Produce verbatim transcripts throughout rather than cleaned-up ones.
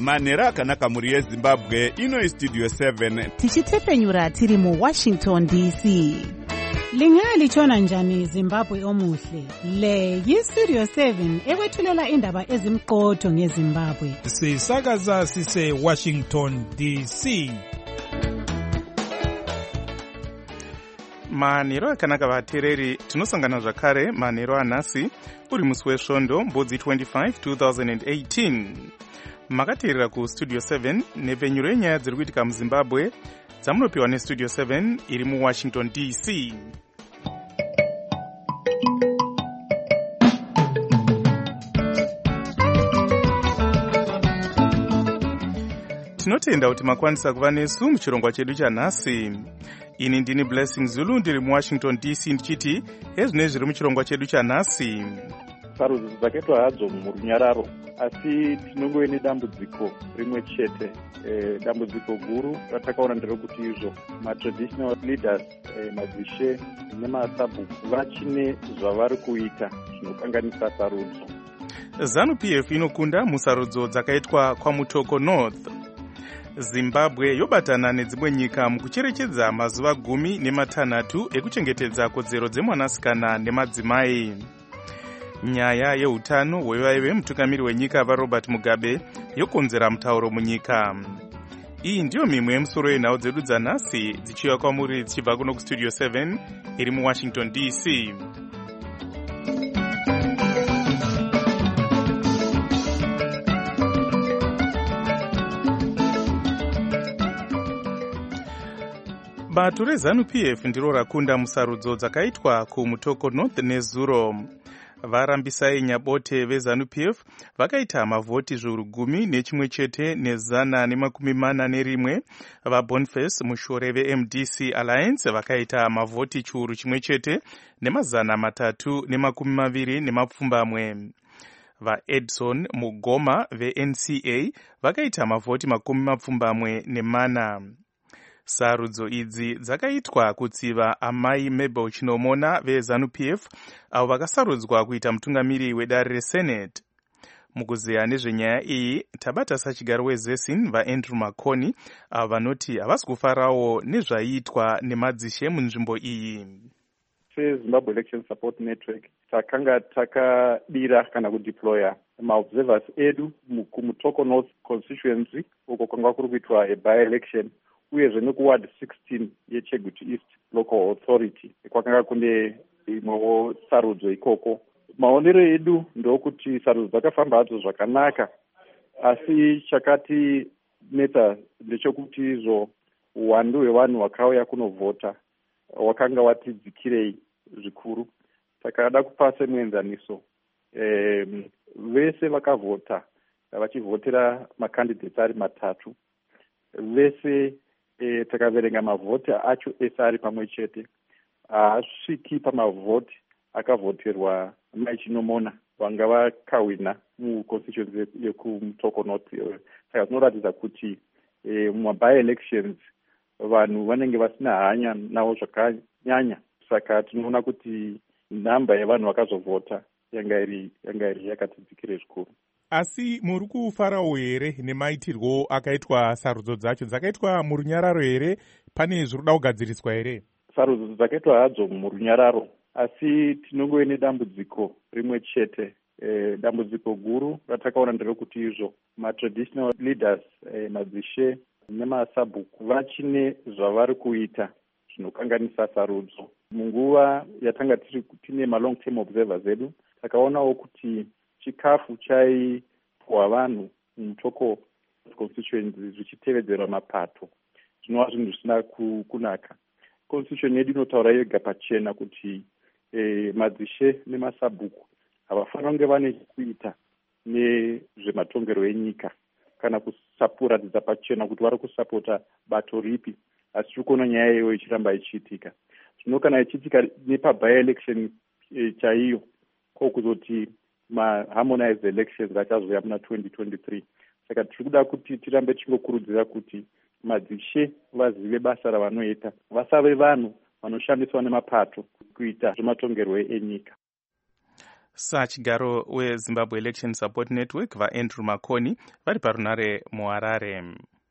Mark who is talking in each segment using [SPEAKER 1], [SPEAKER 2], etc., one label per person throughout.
[SPEAKER 1] manhero akanaka mhuri yezimbabwe. Ino istudio seven
[SPEAKER 2] tichitepenyura tiri muwashington D C.
[SPEAKER 3] Lingalitshona njani Zimbabwe omuhle? Le yistudio seven ekwethulela indaba ezimqotho ngeZimbabwe.
[SPEAKER 4] Sisakaza sise Washington D C.
[SPEAKER 5] Manhero akanaka vateereri, tinosangana zvakare manhero anhasi uri musi wesvondo mbudzi twenty-five two thousand eighteen. Makateerera kustudio seven nepfenyuro yenyaya dziri kuitika muZimbabwe dzamunopiwa nestudio seven iri muWashington D C. Tinotenda kuti makwanisa kuva nesu muchirongwa chedu chanhasi. Ini ndini Blessing Zulu ndiri muWashington D C ndichiti ezvine zviri muchirongwa chedu chanhasi.
[SPEAKER 6] Sarudzo dzakaitwa hadzo murunyararo, asi tinongove nedambudziko rimwe chete. E, dambudziko guru ratakaona nderekuti izvo matraditional leaders, e, madzishe nemasabhuku vachine zvavari kuita zvinokanganisa sarudzo.
[SPEAKER 5] ZANU P F inokunda musarudzo dzakaitwa kwaMutoko North. Zimbabwe yobatana nedzimwe nyika mukucherechedza mazuva gumi nematanhatu ekuchengetedza kodzero dzemwanasikana nemadzimai. Nyaya yeutano hwevaive mutungamiri wenyika vaRobert Mugabe yokonzera mutauro munyika. Iyi ndiyo mimwe yemusoro yenhau dzedu dzanhasi dzichiuya kwamuri dzichibva kuno kustudio seven iri muWashington D C. Bato reZANU P F ndiro rakunda musarudzo dzakaitwa kuMutoko North neZuro. Varambisai nyabote veZANU P F vakaita mavhoti zviuru gumi nechimwe chete nezana nemakumi mana nerimwe. VaBoniface Mushore veM D C Alliance vakaita mavhoti chiuru chimwe chete nemazana matatu nemakumi maviri nemapfumbamwe. VaEdson Mugoma veN C A vakaita mavhoti makumi mapfumbamwe nemana. Sarudzo idzi dzakaitwa kutsiva amai Mabel Chinomona veZANU P F avo vakasarudzwa kuita mutungamiri wedare reSenate. Mukuzeya nezvenyaya iyi tabata sachigaro weZesin vaAndrew Makoni avo vanoti havasi kufarawo nezvaiitwa nemadzishe munzvimbo iyi.
[SPEAKER 6] SeZimbabwe Election Support Network takanga takadira kana kudeploya maobservers edu kuMutoko North constituency uko kwanga kuri kuitwa by-election, uyezve nekuward sixteen yeChegutu East Local Authority kwakanga kune imwewo sarudzo ikoko. Maonero edu ndokuti sarudzo dzakafamba hadzo zvakanaka, asi chakati neta ndechekuti izvo uwandu hwevanhu vakauya kunovhota wakanga watidzikirei zvikuru. Takada kupa semuenzaniso e, vese vakavhota vachivhotera makandidates ari matatu. Vese E, takaverenga mavhoti acho ese ari pamwe chete haasviki pamavhoti akavhoterwa mai Chinomona vanga vakawina muconstituency yekuMutoko North. Saka zvinoratidza kuti e, mumaby-elections vanhu vanenge vasina hanya navo zvakanyanya. Saka tinoona kuti namba yevanhu vakazovhota yanga iri yanga iri yakatidzikire zvikuru.
[SPEAKER 4] Asi muri kufarawo here nemaitirwo akaitwa sarudzo dzacho? Dzakaitwa murunyararo here? Pane zviri kuda kugadziriswa here?
[SPEAKER 6] Sarudzo dzakaitwa hadzo murunyararo, asi tinongove nedambudziko rimwe chete. E, dambudziko guru ratakaona nderekuti izvo matraditional leaders, e, madzishe nemasabhuku vachine zvavari kuita zvinokanganisa sarudzo. Munguva yatanga tine malong term observers edu takaonawo kuti chikafu chaipuwa vanhu mutoko constituency zvichitevedzerwa mapato zvinova zvinhu zvisina kunaka. Constitution yedu inotaura yega pachena kuti e, madzishe nemasabhuku havafanira kunge vane kuita nezvematongero enyika kana kusapuratidza pachena kuti vari kusapota bato ripi, asi tiri kuona nyaya iyoyo ichiramba ichiitika. Zvino kana ichiitika nepaby-election e, chaiyo kokuzoti ma-harmonized elections achazoya muna twenty twenty-three. Saka tiri kuda kuti tirambe tichingokurudzira kuti madzishe vazive basa ravanoita, vasave vanhu vanoshandiswa nemapato kuita zvematongerwo enyika.
[SPEAKER 5] Sachigaro weZimbabwe Election Support Network vaAndrew Makoni vari parunare muHarare.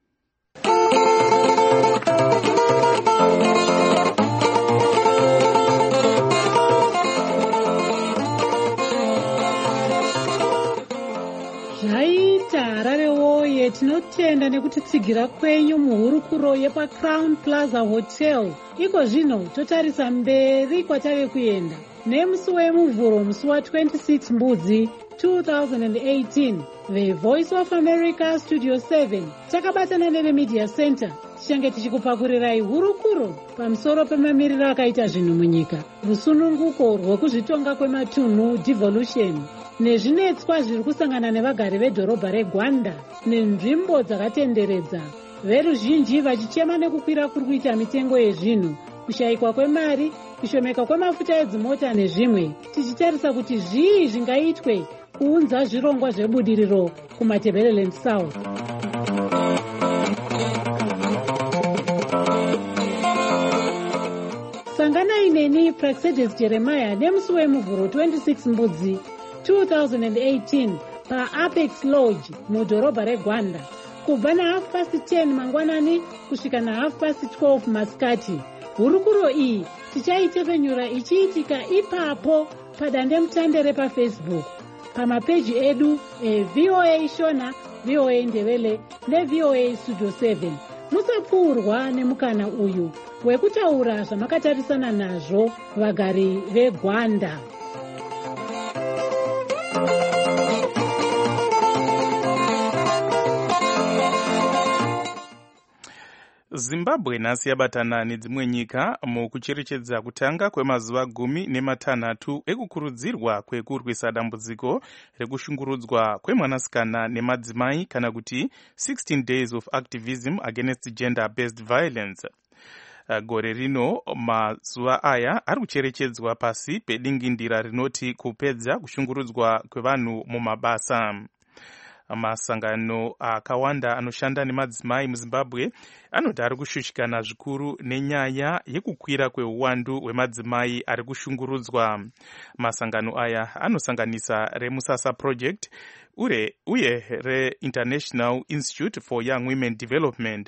[SPEAKER 3] Zvaita Harare woye, tinotenda nekutitsigira kwenyu muhurukuro yepaCrown Plaza Hotel. Iko zvino totarisa mberi kwatave kuenda nemusi wemuvhuro musi wa26 Mbudzi two thousand eighteen. The Voice of America Studio seven takabatana neveMedia Center tichange tichikupakurirai hurukuro pamusoro pemamiriro akaita zvinhu munyika, rusununguko rwekuzvitonga kwematunhu devolution, nezvinetswa zviri kusangana nevagari vedhorobha reGwanda nenzvimbo dzakatenderedza, veruzhinji vachichema nekukwira kuri kuita mitengo yezvinhu, kushayikwa kwemari, kushomeka kwemafuta edzimota nezvimwe, tichitarisa kuti zvii zvingaitwe kuunza zvirongwa zvebudiriro kuMatabeleland South. Sanganai neni Praxedes Jeremiah nemusi wemuvhuro twenty-six Mbudzi two thousand eighteen paApex Lodge mudhorobha reGwanda kubva nahalf past ten mangwanani kusvika nahalf past twelve masikati. Hurukuro iyi tichaitepfenyura ichiitika ipapo padandemutande repafacebook, pamapeji edu eV O A Shona, V O A Ndebele neV O A Studio seven. Musapfuurwa nemukana uyu wekutaura zvamakatarisana nazvo vagari veGwanda.
[SPEAKER 5] Zimbabwe nhasi yabatana nedzimwe nyika mukucherechedza kutanga kwemazuva gumi nematanhatu ekukurudzirwa kwekurwisa dambudziko rekushungurudzwa kwemwanasikana nemadzimai kana kuti sixteen days of activism against gender-based violence. Gore rino mazuva aya ari kucherechedzwa pasi pedingindira rinoti kupedza kushungurudzwa kwevanhu mumabasa. Masangano akawanda anoshanda nemadzimai muZimbabwe anoti ari kushushikana zvikuru nenyaya yekukwira kweuwandu hwemadzimai ari kushungurudzwa. Masangano aya anosanganisa reMusasa Project ure uye reInternational Institute for Young Women Development.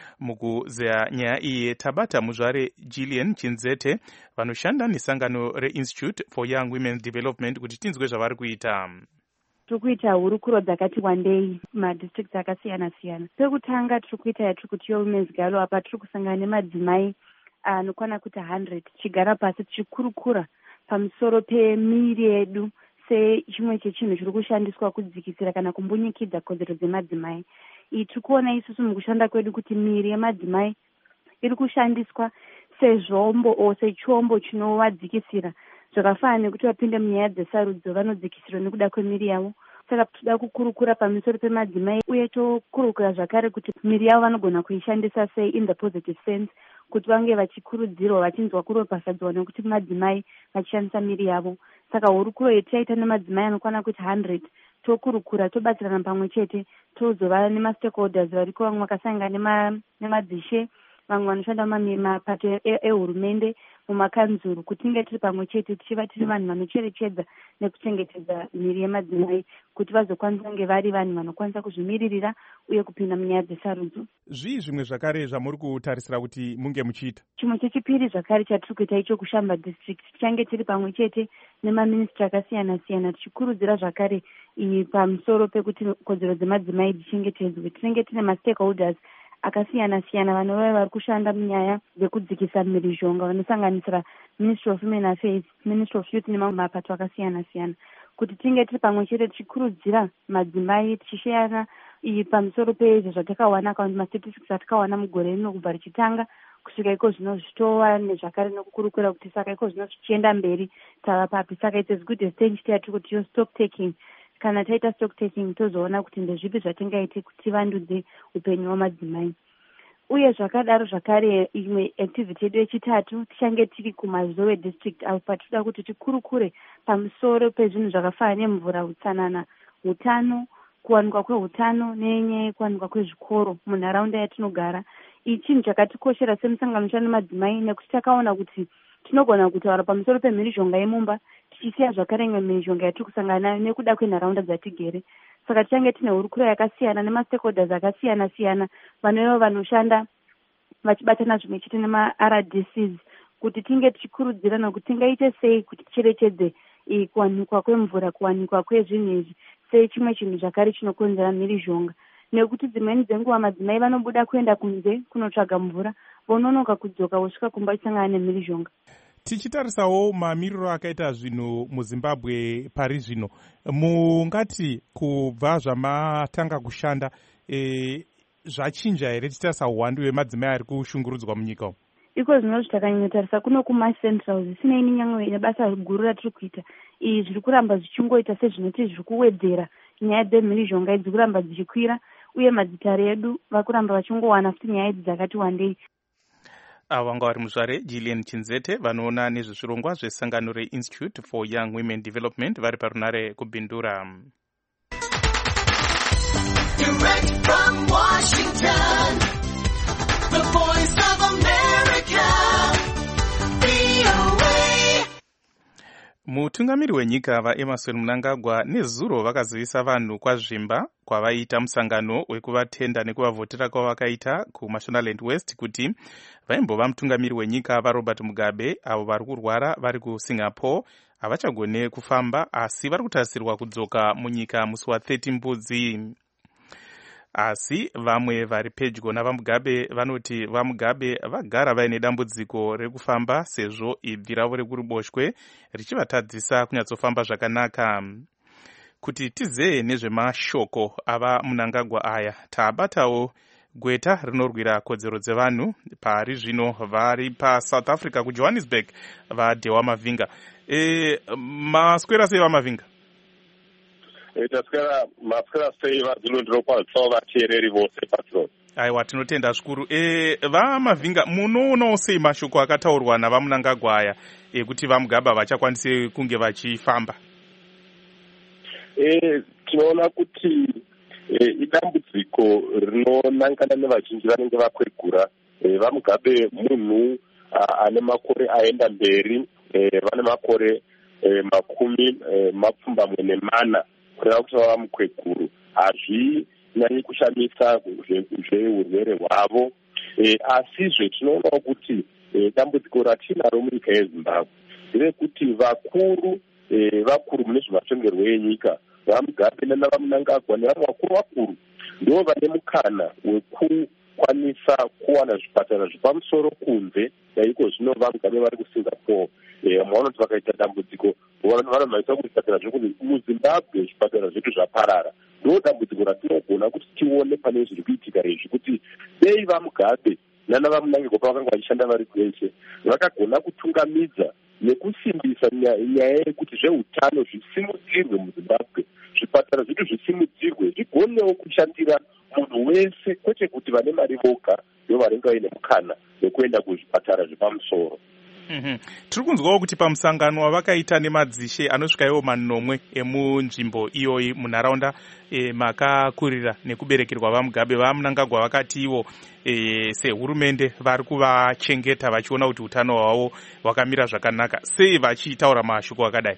[SPEAKER 5] Mukuzeya nyaya iyi tabata muzvare Gillian Chinzete vanoshanda nesangano reInstitute for Young Women Development kuti tinzwe zvavari kuita.
[SPEAKER 7] Tiri kuita hurukuro dzakati wandei madistricts akasiyana siyana. Pekutanga tiri kuita yatiri kuti Women's Galo, apa tiri kusangana nemadzimai anokwana kuti one hundred tichigara pasi tichikurukura pamusoro pemiri yedu sechimwe chechinhu chiri kushandiswa kudzikisira kana kumbunyikidza kodzero dzemadzimai. Iyi tiri kuona isusu mukushanda kwedu kuti miri yemadzimai iri kushandiswa sezvombo o sechombo chinovadzikisira, zvakafanana nekuti vapinde munyaya dzesarudzo vanodzikisirwa nekuda kwemiri yavo. Saka toda kukurukura pamusoro pemadzimai uye tokurukura zvakare kuti miri yavo vanogona kuishandisa sei in the positive sense, kuti vange vachikurudzirwa vachinzwa kuropafadzwa nekuti madzimai vachishandisa miri yavo. Saka hurukuro yetichaita nemadzimai anokwana kuti one hundred tokurukura tobatsirana pamwe chete, tozova nemastakeholders variko, vamwe vakasangana nemadzishe, vamwe vanoshanda mumapato ehurumende mumakanzuru, kuti tinge tiri pamwe chete tichiva tiri vanhu vanocherechedza nekuchengetedza miri yemadzimai kuti vazokwanisa kunge vari vanhu vanokwanisa kuzvimiririra uye kupinda munyaya dzesarudzo.
[SPEAKER 4] Zvii zvimwe zvakare zvamuri kutarisira kuti munge muchiita?
[SPEAKER 7] Chimwe chechipiri zvakare chatiri kuita icho kuShamba district, tichange tiri pamwe chete nemaministri akasiyana siyana tichikurudzira zvakare iyi pamusoro pekuti kodzero dzemadzimai dzichengetedzwe. Tinenge tine mastakeholders akasiyana siyana vanova vari kushanda munyaya dzekudzikisa mhirizhonga, vanosanganisira Ministry of Women Affairs, Ministry of Youth nemamwe mapato akasiyana siyana, kuti tinge tiri pamwe chete tichikurudzira madzimai tichisheyana iyi pamusoro pezvo zvatakawana kana mastatistics atakawana mugore rino kubva richitanga kusvika iko zvino zvitova nezvakare nokukurukura kuti saka iko zvino zvichienda mberi tava papi. Saka it's as good as ten chitatu kuti yo stock taking. Kana taita stock taking tozoona kuti ndezvipi zvatingaite kuti vandudze upenyu hwamadzimai. Uye zvakadaro zvakare imwe activity yedu yechitatu tichange tiri kuMazowe district apa tinoda kuti tikurukure pamusoro pezvinhu zvakafanana nemvura, utsanana, utano, kuwanikwa kwehutano nenyaya yekuwanikwa kwezvikoro munharaunda yatinogara. Ichi chinhu chakatikoshera semusangano unoshanda nemadzimai nekuti takaona kuti tinogona kutaura pamusoro pemhirizhonga yemumba tichisiya zvakare imwe mhirizhonga yatiri kusangana nayo nekuda kwenharaunda dzatigere. Saka tichange tine hurukuro yakasiyana nemastakeholders akasiyana siyana vanevo vanoshanda vachibatana zvimwe chete nema-R D Cs kuti tinge tichikurudzirana kuti tingaite sei kuti ticherechedze kuwanikwa kwemvura, kuwanikwa kwezvinhu izvi sei chimwe chinhu zvakare chinokonzera mhirizhonga. Nekuti dzimweni dzenguva madzimai vanobuda kuenda kunze kunotsvaga mvura, vononoka kudzoka vosvika kumba chisangana nemhirizhonga.
[SPEAKER 4] Tichitarisawo mamiriro akaita zvinhu muZimbabwe pari zvino, mungati kubva zvamatanga kushanda e, zvachinja here tichitarisa uwandu hwemadzimai ari kushungurudzwa munyika umu?
[SPEAKER 7] Iko zvino zvitakanyattarisa kuno kumacentrals zvisinei nenyangwe nebasa guru ratiri kuita, izvi zviri kuramba zvichingoita sezvinoti zviri kuwedzera nyaya dzemhirizhonga idzi kuramba dzichikwira, uye madzitare edu vakuramba vachingowana futi nyaya idzi dzakati wandei.
[SPEAKER 5] Ava vanga vari muzvare Gillian Chinzete vanoona nezvezvirongwa zvesangano reInstitute for Young Women Development vari parunare kubhindura. Direct from Washington, the voice of America, V O A. Mutungamiri wenyika vaEmerson Mnangagwa nezuro vakazivisa vanhu kwazvimba kwavaita musangano wekuvatenda nekuvavhotera kwavakaita kuMashonaland West kuti vaimbova mutungamiri wenyika vaRobert Mugabe avo vari kurwara vari kuSingapore havachagone kufamba asi vari kutarisirwa kudzoka munyika musi wa-thirty mbudzi. Asi vamwe vari pedyo navaMugabe vanoti vaMugabe vagara vaine dambudziko rekufamba sezvo ibvi ravo rekuruboshwe richivatadzisa kunyatsofamba zvakanaka. Kuti tizee nezvemashoko ava Mnangagwa aya, taabatawo gweta rinorwira kodzero dzevanhu pari zvino vari paSouth Africa kuJohannesburg vaDhewa Mavinga. E, maswera sei vaMavinga?
[SPEAKER 8] taswera maswera sei vadzinondiro kwatsawo vateereri vose patro.
[SPEAKER 5] Aiwa, tinotenda zvikuru. E, vaMavinga munoonawo sei mashoko akataurwa navaMnangagwa aya ekuti vaMugabe vachakwanise kunge vachifamba?
[SPEAKER 8] E, tinoona kuti e, idambudziko rinonangana nevazhinji vanenge vakwegura. E, vaMugabe munhu ane makore aenda mberi, e, vane makore e, makumi e, mapfumbamwe nemana kureva kuti vava mukweguru. Hazvinyanyi kushamisa zveurwere hwavo, e, asizve tinoonawo kuti e, dambudziko ratinaro munyika yeZimbabwe nderekuti vakuru e, vakuru mune zvematongerwo enyika vaMugabe navaMnangagwa nevamwe vakuru vakuru ndo vane mukana wekukwanisa kuwana zvipatara zvepamusoro kunze. Daiko zvino vaMugabe vari kuSingapore, vanoti vakaita dambudziko vanomhanyisa kuti zvipatara zvekunze muZimbabwe zvipatara zvedu zvaparara. Ndo dambudziko ratinogona kuti tione pane zviri kuitika izvi kuti dei vaMugabe nanavaMnangagwa pavakanga vachishanda vari kweshe vakagona kutungamidza nekusimbisa nyaya yekuti zveutano zvisimudzirwe muZimbabwe, zvipatara zvedu zvisimudzirwe, zvigonewo kushandira munhu wese, kwete kuti vane mari voga ndo vanenge vaine mukana wekuenda kuzvipatara zvepamusoro.
[SPEAKER 5] Mm-hmm. Tiri kunzwawo kuti pamusangano wavakaita nemadzishe anosvika iwo manomwe emunzvimbo iyoyi munharaunda e, makakurira nekuberekerwa vaMugabe, vaMnangagwa vakati ivo e, sehurumende vari kuvachengeta vachiona kuti utano hwavo hwakamira zvakanaka. Sei vachitaura mashoko akadai?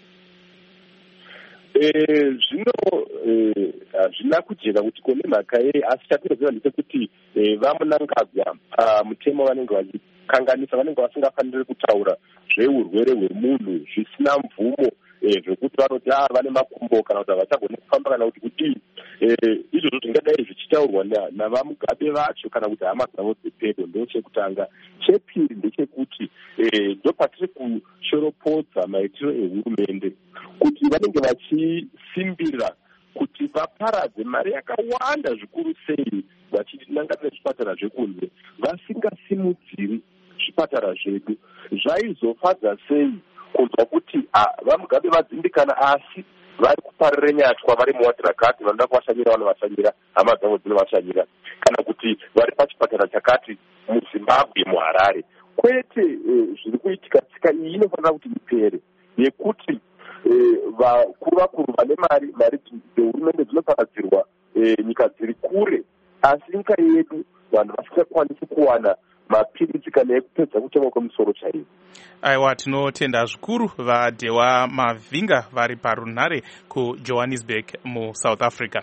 [SPEAKER 8] Zvino hazvina kujeka kuti kone mhaka yei, asi chatinoziva ndechekuti vaMnangagwa mutemo vanenge vachikanganisa, vanenge vasingafaniri kutaura zveurwere hwemunhu zvisina mvumo, zvokuti vanoti a vane makumbo kana kuti havachagone kufamba kana kuti kudii. Izvozvo zvingadai zvichitaurwa navaMugabe vacho kana kuti hama dzavo dzepedo. Ndo chekutanga. Chepiri ndechekuti ndo patiri kushoropodza maitiro ehurumende kuti vanenge vachisimbira kuti vaparadze mari yakawanda zvikuru sei vachinangana nezvipatara zvekunze, vasingasimudziri zvipatara zvedu. Zvaizofadza sei kunzwa kuti vaMugabe vadzimbikana asi vari kuparire nyatwa vari muwadhirakati, vanoda kuvashanyira vanovashanyira, hama dzavo dzinovashanyira, kana kuti vari pachipatara chakati muZimbabwe muHarare. Kwete zviri kuitika tsika iyi inofanira kuti ipere, yekuti vakuru vakuru vane mari mari dzehurumende dzinoparadzirwa nyika dziri kure, asi nyika yedu vanhu vasingakwanisi kuwana mapiritsi kana ekupedza kutema kwemusoro chaiwo.
[SPEAKER 5] Aiwa, tinotenda zvikuru vaDhewa Mavhinga vari parunhare kuJohannesburg muSouth Africa.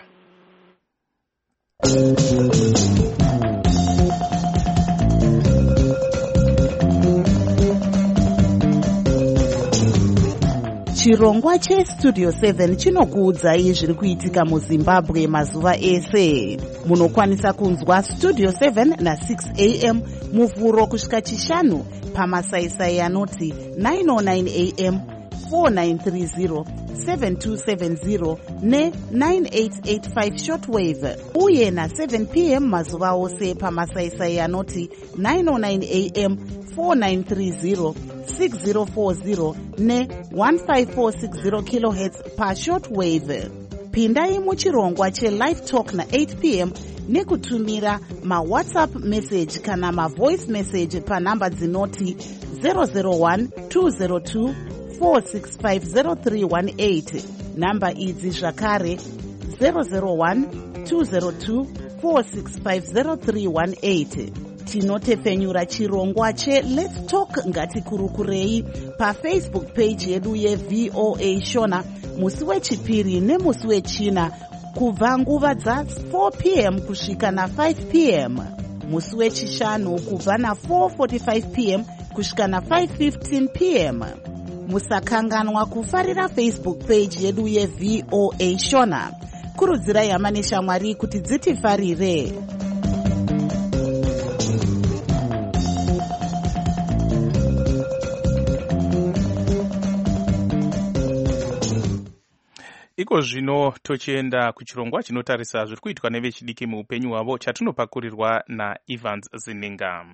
[SPEAKER 2] Chirongwa cheStudio seven chinokuudzai zviri kuitika muZimbabwe mazuva ese. Munokwanisa kunzwa Studio seven na six a m muvhuro kusvika chishanu pamasaisai anoti nine oh nine a m, four nine three zero, seven two seven zero ne nine eight eight five shortwave, uye na seven p m mazuva ose pamasaisai anoti nine oh nine a m, four nine three zero, six zero four zero ne one five four six zero kilohertz pa shortwave. Pindai muchirongwa chelive talk na eight p m nekutumira mawhatsapp message kana mavoice message panhamba dzinoti zero zero one two zero two four six five zero three one eight. Namba idzi zvakare zero zero one two zero two four six five zero three one eight. Tinotepfenyura chirongwa che Let's Talk ngatikurukurei pafacebook page yedu yeV O A Shona musi wechipiri nemusi wechina kubva nguva dza four p m kusvika na five p m, musi wechishanu kubva na four forty-five p m kusvika na five fifteen p m. Musakanganwa kufarira Facebook page yedu yeV O A Shona. Kurudzirai hama neshamwari kuti dzitifarire.
[SPEAKER 5] Iko zvino tochienda kuchirongwa chinotarisa zviri kuitwa nevechidiki muupenyu hwavo chatinopakurirwa naEvans Zininga.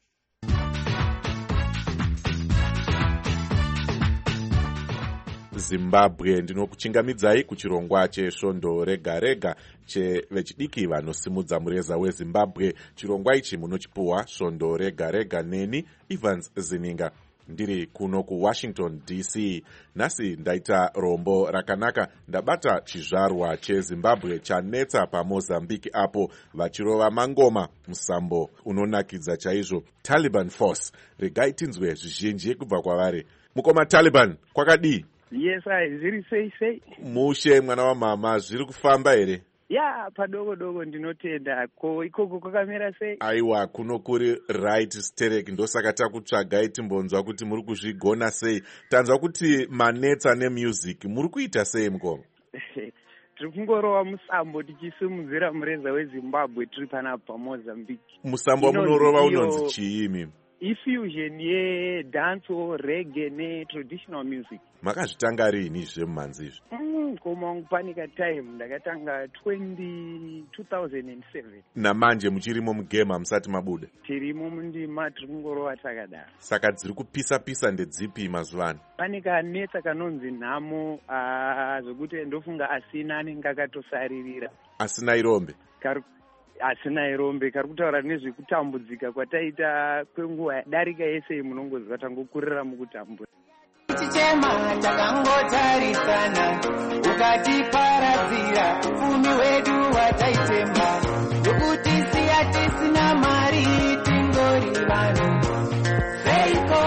[SPEAKER 9] Zimbabwe ndinokuchingamidzai kuchirongwa chesvondo rega rega chevechidiki vanosimudza mureza weZimbabwe. Chirongwa ichi munochipuwa svondo rega rega neni Evans Zininga ndiri kuno kuWashington D C. Nhasi ndaita rombo rakanaka, ndabata chizvarwa cheZimbabwe chanetsa paMozambique apo vachirova mangoma musambo unonakidza chaizvo. Taliban Force, regai tinzwe zvizhinji kubva kwavari. Mukoma Taliban, kwakadii?
[SPEAKER 10] Yes, I zviri sei sei.
[SPEAKER 9] Mushe mwana wamama, zviri kufamba here?
[SPEAKER 10] Ya, padogo dogo ndinotenda. Ko ikoko kwakamira sei?
[SPEAKER 9] Aiwa, kuno kuri right sterek, ndosaka takutsvagai timbonzwa kuti muri kuzvigona sei. Tanzwa kuti manetsa nemusic muri kuita sei mukoma?
[SPEAKER 10] Tiri kungorova musambo tichisimudzira mureza weZimbabwe tiri panapa paMozambique.
[SPEAKER 9] Musambo munorova unonzi chii?
[SPEAKER 10] Infusion ye dancehall, reggae ne traditional music.
[SPEAKER 9] Makazvitanga rini zvemumhanzi izvi?
[SPEAKER 10] Mm, koma panika time ndakatanga two thousand seven.
[SPEAKER 9] Namanje muchirimo mugame hamusati mabuda?
[SPEAKER 10] Tirimo mundima tiri kungorova takadaro.
[SPEAKER 9] Saka dziri kupisa pisa ndedzipi mazuva ano?
[SPEAKER 10] Pane kanetsa kanonzi nhamo, uh, zvokuti ndofunga asina anenge akatosaririra.
[SPEAKER 9] Asina irombe?
[SPEAKER 10] Kari asina irombe, kari kutaura nezvekutambudzika kwataita kwenguva yadarika yese munongoziva tangokurira mukutambura.
[SPEAKER 11] Chichema takangotarisana ukatiparadzira ufumi wedu wataitemba ndokuti siya tisina mari tingori vanhu. Seiko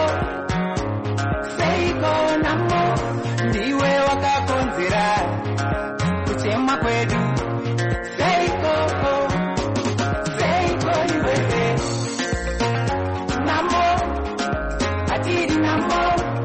[SPEAKER 11] seiko namo ndiwe wakakonzera kuchema kwedu. Seiko seiko iwewe namo atiri namo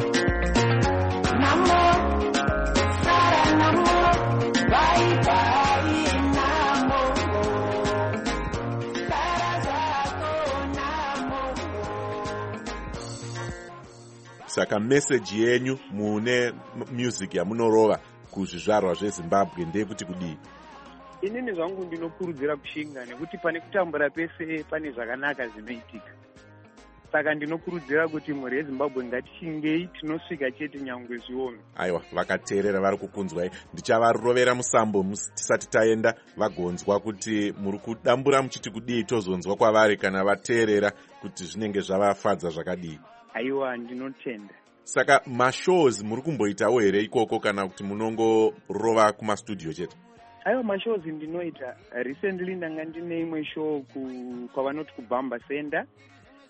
[SPEAKER 9] saka message yenyu mune music yamunorova kuzvizvarwa zveZimbabwe ndeyekuti kudii?
[SPEAKER 10] Inini zvangu ndinokurudzira kushinga nekuti pane kutambura pese pane zvakanaka zvinoitika. Saka ndinokurudzira kuti mhuri yeZimbabwe ngatichingei tinosvika chete nyangwe zviome.
[SPEAKER 9] Aiwa, vakateerera vari kukunzwai. Ndichavarovera musambo tisati taenda vagonzwa kuti muri kudambura muchiti kudii, tozonzwa kwavari kana vateerera kuti zvinenge zvavafadza zvakadii.
[SPEAKER 10] Aiwa, ndinotenda.
[SPEAKER 9] Saka mashows muri kumboitawo here ikoko kana kuti munongorova kumastudio chete?
[SPEAKER 10] Aiwa, mashows ndinoita. Recently ndanga ndine imwe show ku kwavanoti kuBamba Center.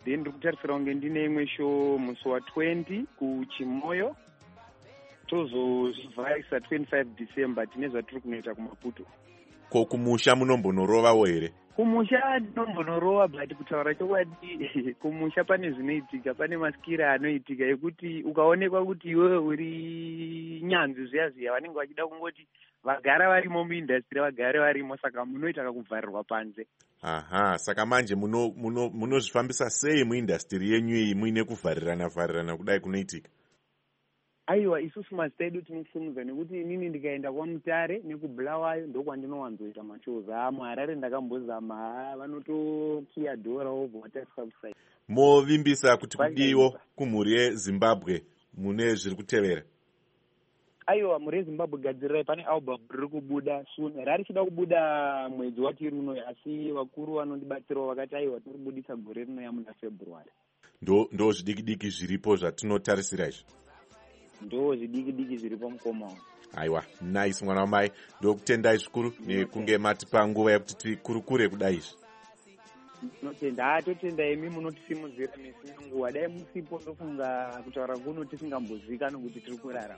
[SPEAKER 10] then ndiri kutarisira kunge ndine imwe show musi wa20 kuchimoyo, tozozvivhaisa twenty-five December tine zvatiri kunoita kumaputo.
[SPEAKER 9] Ko kumusha munombonorovawo here?
[SPEAKER 10] Kumusha ndinombonorova, but kutaura chokwadi kumusha pane zvinoitika, pane maskira anoitika ekuti ukaonekwa kuti iwewe uri nyanzvi zviya zviya vanenge vachida kungoti vagara varimo muindastry vagare varimo, saka munoita kakuvharirwa panze.
[SPEAKER 9] Aha, saka manje munozvifambisa muno sei muindastry yenyu iyi muine kuvharirana vharirana kudai kunoitika?
[SPEAKER 10] Aiwa, isusu mazita edu tinosimudza nekuti inini ndikaenda kwaMutare nekubulawayo ndokwandinowanzoita mashows. Ha, muHarare ndakambozama, vanotokiya dhora obva watariswa kusaida.
[SPEAKER 9] Movimbisa kuti kudiwo kumhuri yeZimbabwe mune zviri kutevera?
[SPEAKER 10] Aiwa, mhuri yeZimbabwe gadzirirai, pane album riri kubuda soon. Rarichida kubuda mwedzi watiri uno, asi vakuru vanondibatsirawo vakati aiwa tiribudisa gore rino yamuna February.
[SPEAKER 9] Ndo ndo zvidiki-diki zviripo zvatinotarisira izvi?
[SPEAKER 10] Ndo zvidiki-diki zviripo mukoma.
[SPEAKER 9] Aiwa, nice mwana wamai. Ndokutendai zvikuru nekunge mati panguva yekuti tikurukure kudai izvi.
[SPEAKER 10] Tinotenda, totenda imi munotisimudzira misi nenguva. Dai musipo ndofunga kutaura kuno tisingambozivikani kuti tiri kurarama.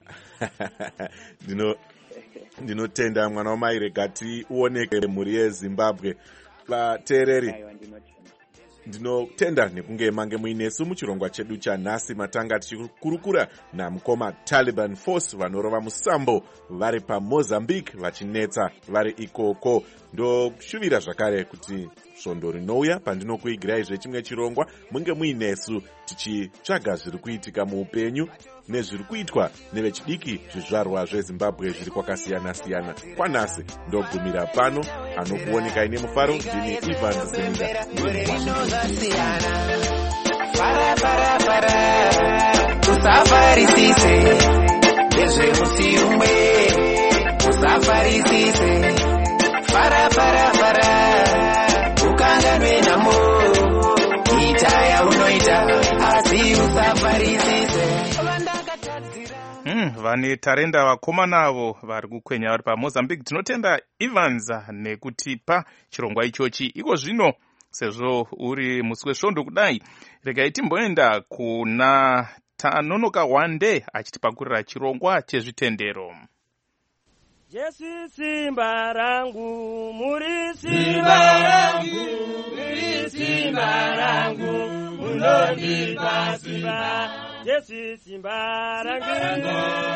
[SPEAKER 9] Ndino ndinotenda mwana wamai, rega tioneke mhuri yeZimbabwe. Vateereri, ndinotenda nekunge mange muinesu muchirongwa chedu chanhasi. Matanga tichikurukura namukoma Taliban Force vanorova musambo vari paMozambique vachinetsa vari ikoko. Ndoshuvira zvakare kuti svondo rinouya pandinokuigirai zvechimwe chirongwa munge muinesu tichitsvaga zviri kuitika muupenyu nezviri kuitwa nevechidiki zvizvarwa zveZimbabwe zviri kwakasiyana-siyana. Kwanhasi ndogumira pano, anokuoneka ine mufaro ndini Ivan Zeninga.
[SPEAKER 11] Para para para usafarisise nezvemusirumwe usafarisise para para para ukanganwe namo ita yaunoita asi usafarisise.
[SPEAKER 5] Mm, vane tarenda vakomana avo vari kukwenya vari paMozambique. Tinotenda Evans nekutipa chirongwa ichochi. Iko zvino sezvo uri musi wesvondo kudai, regai timboenda kuna Tanonoka Wande achitipakurira chirongwa chezvitendero.
[SPEAKER 12] Jesu simba rangu, muri simba rangu, muri simba rangu, munondipa simba. Jesu simba rangu,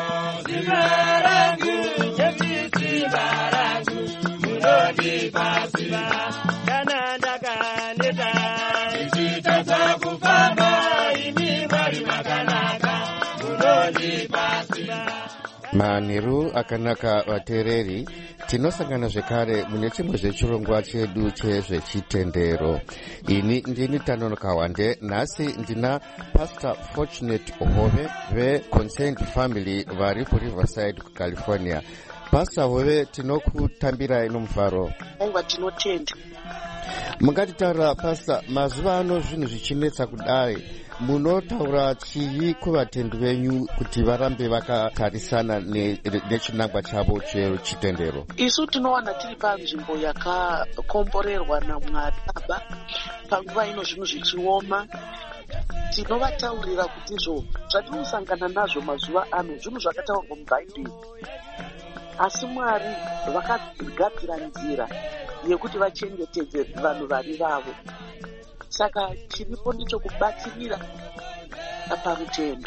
[SPEAKER 12] simba rangu, Jesu simba rangu, munondipa simba. Kana ndakaneta, ichitadza kufamba, imi Mwari makanaka, munondipa simba.
[SPEAKER 13] Manheru akanaka vateereri, tinosangana zvekare mune chimwe zvechirongwa chedu chezvechitendero. Ini ndini Tanonoka Wande. Nhasi ndina Pastor Fortunate Hove veConsent Family vari kuRiverside kuCalifornia. Pastor Hove, tinokutambirai nomufaro.
[SPEAKER 14] Aiwa, tinotenda.
[SPEAKER 13] Mungatitaura Pastor, mazuva ano zvinhu zvichinetsa kudai, munotaura chii kuvatendi venyu kuti varambe vakatarisana nechinangwa chavo chechitendero?
[SPEAKER 14] Isu tinowana tiri panzvimbo yakakomborerwa naMwari Baba. Panguva ino zvinhu zvichioma, tinovataurira kuti izvo zvatinosangana nazvo mazuva ano zvinhu zvakataurwa muBhaibheri, asi Mwari vakagadzira nzira yekuti vachengetedze vanhu vari vavo. Saka chiripo ndichokubatsirira parutendo.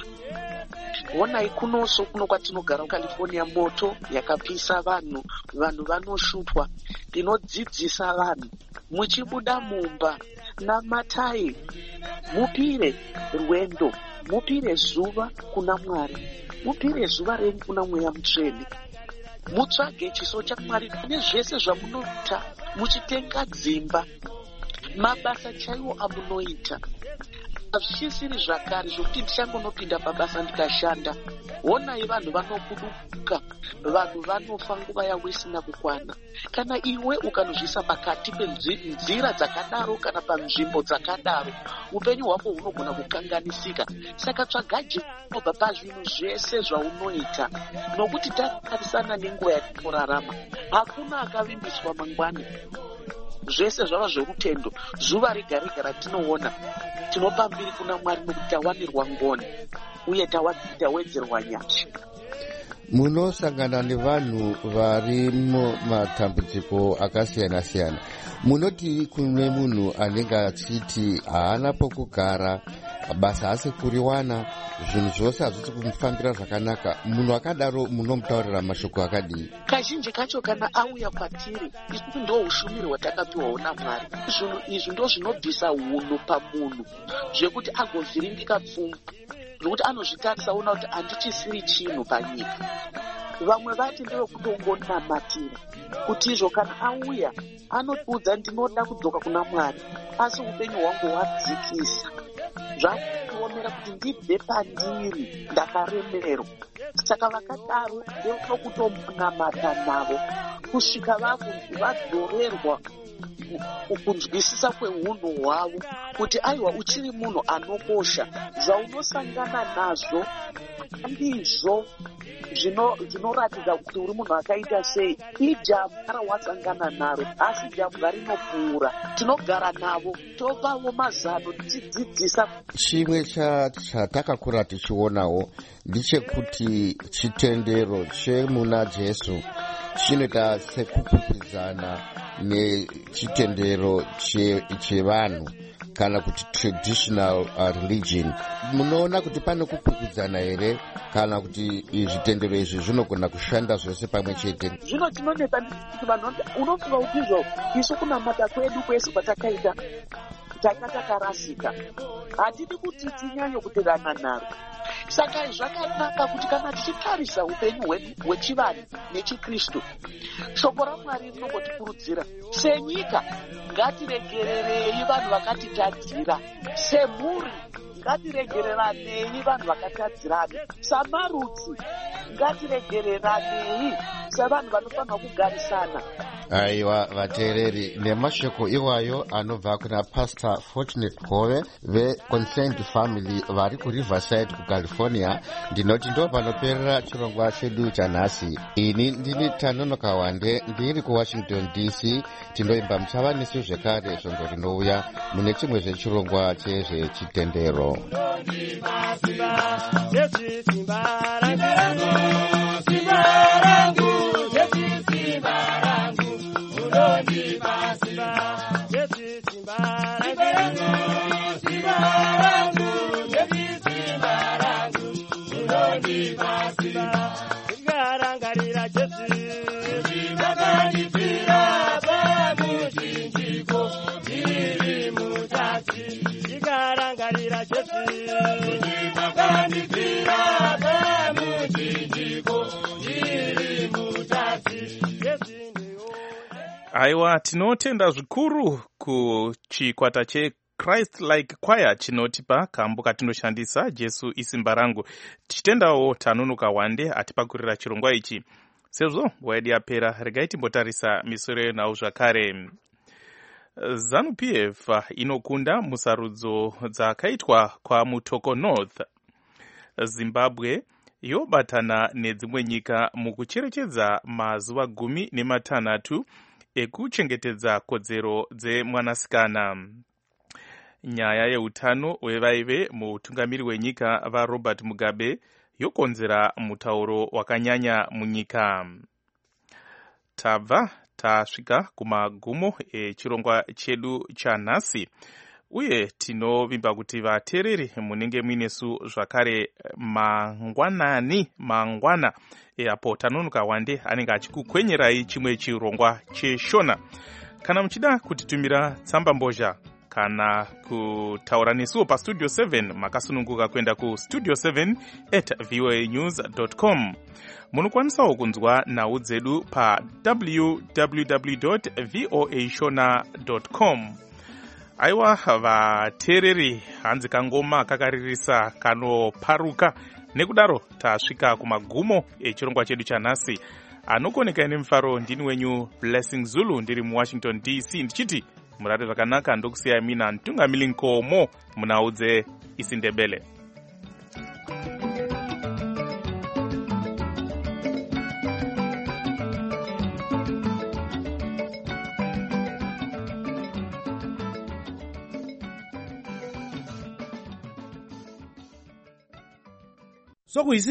[SPEAKER 14] Honai kunoso kuno kwatinogara kuCalifornia, moto yakapisa vanhu, vanhu vanoshutwa. Ndinodzidzisa vanhu, muchibuda mumba namatai, mupire rwendo, mupire zuva kuna Mwari, mupire zuva renyu kuna Mweya Mutsvene. Mutsvage chiso chaMwari kune zvese zvamunoita, muchitenga dzimba, mabasa chaiwo amunoita. Hazvisisiri zvakare zvokuti ndichangonopinda pabasa ndikashanda. Honai vanhu vanokuduka, vanhu vanofa nguva yavo isina kukwana. Kana iwe ukanozvisa pakati penzira dzakadaro kana panzvimbo dzakadaro, upenyu hwako hunogona kukanganisika. Saka tsvaga Jehovha pazvinhu zvese zvaunoita, nokuti tatarisana nenguva yatinorarama. Hakuna akavimbiswa mangwani. Zvese zvava zvorutendo, zuva rega rega ratinoona tinopa mbiri kuna Mwari nokuti tawanirwa ngoni uye tawedzerwa nyasha.
[SPEAKER 13] Munosangana nevanhu vari mumatambudziko akasiyana-siyana. Munoti kune munhu anenge achiti haana pokugara, basa hasi kuriwana, zvinhu zvose hazvisi kumufambira zvakanaka. Munhu akadaro munomutaurira mashoko akadii?
[SPEAKER 14] Kazhinji kacho kana auya kwatiri, isusu ndo ushumiri hwatakapiwawo naMwari. Zvinhu izvi ndo zvinobvisa hunhu pamunhu zvekuti agovhiringika pfungwa, zvokuti anozvitarisa ona kuti handichisiri chinhu panyika. Vamwe vati ndevekutongonamatira kuti izvo kana auya anotiudza ndinoda kudzoka kuna Mwari, asi upenyu hwangu hwadzikisa, zvakuomera kuti ndibve pandiri, ndakaremerwa. Saka vakadaro ndokutonamata navo kusvika vakunzi vadzorerwa kunzwisisa kweunhu hwavo kuti aiwa uchiri munhu anokosha. Zvaunosangana nazvo ndizvo zvinoratidza kuti uri munhu akaita sei. Ijambo rawasangana naro, asi jambo rinopfuura. Tinogara navo topavo mazano tichidzidzisa.
[SPEAKER 13] Chimwe chatakakura tichionawo ndechekuti chitendero chemuna Jesu chinoita sekupupidzana nechitendero chevanhu kana kuti traditional uh, religion. Munoona kuti pane kupupidzana here kana kuti zvitendero izvi zvinogona kushanda zvose pamwe chete?
[SPEAKER 14] Zvino tinonetsa kuti vanhu unofunga kuti izvo isu kunamata kwedu kwese kwatakaita tanga takarasika, hatidi kuti tinyanye kuterana naro. Saka zvakanaka kuti kana tichitarisa upenyu hwechivanhu nechikristu, shoko raMwari rinongotikurudzira senyika ngatiregererei vanhu vakatitadzira, semhuri ngatiregereranei vanhu vakatadzirana, samarudzi ngatiregereranei sevanhu vanofanira kugarisana.
[SPEAKER 13] Aiwa vateereri, nemashoko iwayo anobva kuna Pastor Fortunate Hove veConsent Family vari kuRiverside kuCalifornia, ndinoti ndo panoperera chirongwa chedu chanhasi. Ini ndini Tanonoka Wande, ndiri kuWashington D C. Tinoimba muchavanisi zvekare svondo rinouya mune chimwe zvechirongwa chezvechitendero.
[SPEAKER 5] Aiwa, tinotenda zvikuru kuchikwata cheChrist Like Choir chinotipa kambo katinoshandisa Jesu isimba rangu. Tichitendawo Tanonoka Wande atipakurira chirongwa ichi. Sezvo nguva yedu yapera, regai timbotarisa misoro nawo zvakare. ZANU P F inokunda musarudzo dzakaitwa kwaMutoko North. Zimbabwe yobatana nedzimwe nyika mukucherechedza mazuva gumi nematanhatu ekuchengetedza kodzero dzemwanasikana. Nyaya yeutano hwevaive mutungamiri wenyika vaRobert Mugabe yokonzera mutauro wakanyanya munyika. Tabva tasvika kumagumo echirongwa chedu chanhasi, uye tinovimba kuti vateereri munenge muinesu zvakare mangwanani mangwana apo Tanonoka Wande anenge achikukwenyerai chimwe chirongwa cheshona. Kana muchida kutitumira tsamba mbozha kana kutaura nesuwo pastudio seven, makasununguka kuenda kustudio seven at voa news dot com. Munokwanisawo kunzwa nhau dzedu pa w w w dot voa shona dot com. Aiwa vateereri, hanzi kangoma kakaririsa kanoparuka. Nekudaro tasvika kumagumo echirongwa chedu chanhasi. Anokoneka nemufaro ndini wenyu Blessing Zulu, ndiri muWashington D C, ndichiti murare zvakanaka, ndokusiyai mina ntungamiri nkomo munhau dzeIsindebele.
[SPEAKER 15] so kuisi